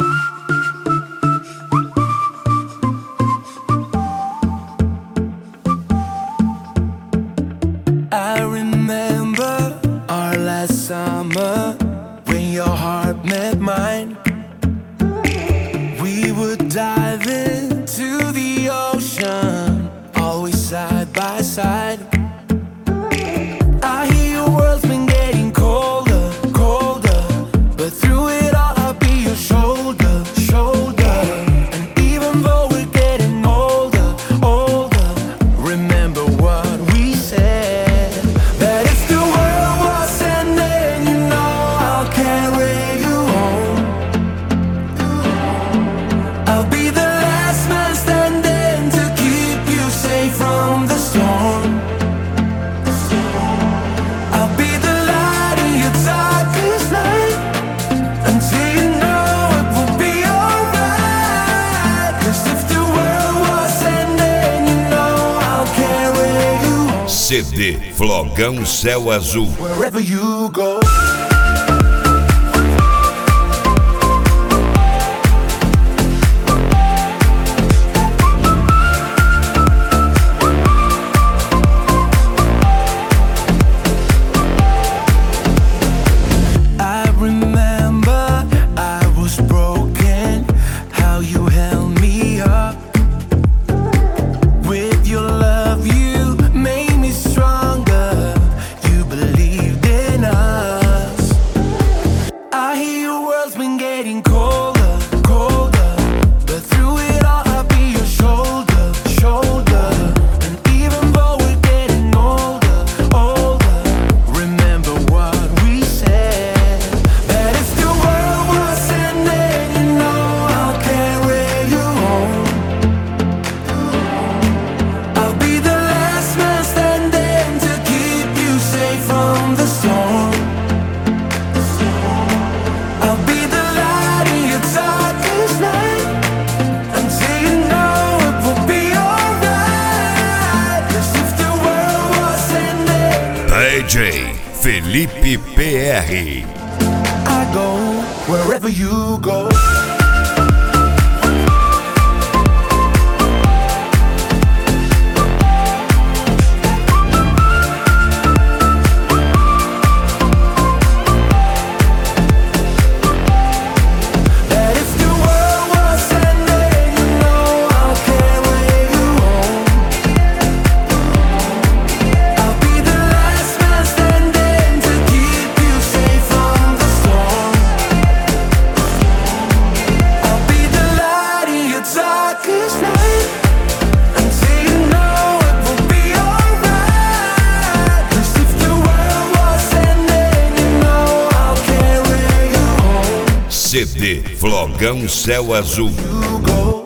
I remember our last summer when your heart met mine. We would dive into the ocean, always side by side. I hear your world's been getting colder, colder, but through it all I'll be your shoulder, shoulder. And even though we're getting older, older, remember what we said, that if the world was ending, you know I'll carry you home. I'll be the last man standing to keep you safe from the storm. I'll be the light in your darkest night, until you know it will be alright. 'Cause if the world was ending, you know I'll carry you home. CD Flogão Céu Azul. Wherever you go. I remember I was broken, how you held me up. With your love you made me stronger, you believed in us. I hear your world's been getting colder, colder, but through it all I'll be your shoulder, shoulder. And even though we're getting older, older, remember what we said, that if the world was ending, you know I'll carry you home. I'll be the last man standing to keep you safe from the storm. I'll be the light in your darkest night, until you know it will be alright. 'Cause if the world was ending, DJ Felipe PR. I go wherever you go. That if the world was ending, you know I'll carry you home. I'll be the last man standing to keep you safe from the storm. I'll be the light in your darkest night, until you know it will be alright. 'Cause if the world was ending, you know I'll carry you home. CD Flogão Céu Azul. You go.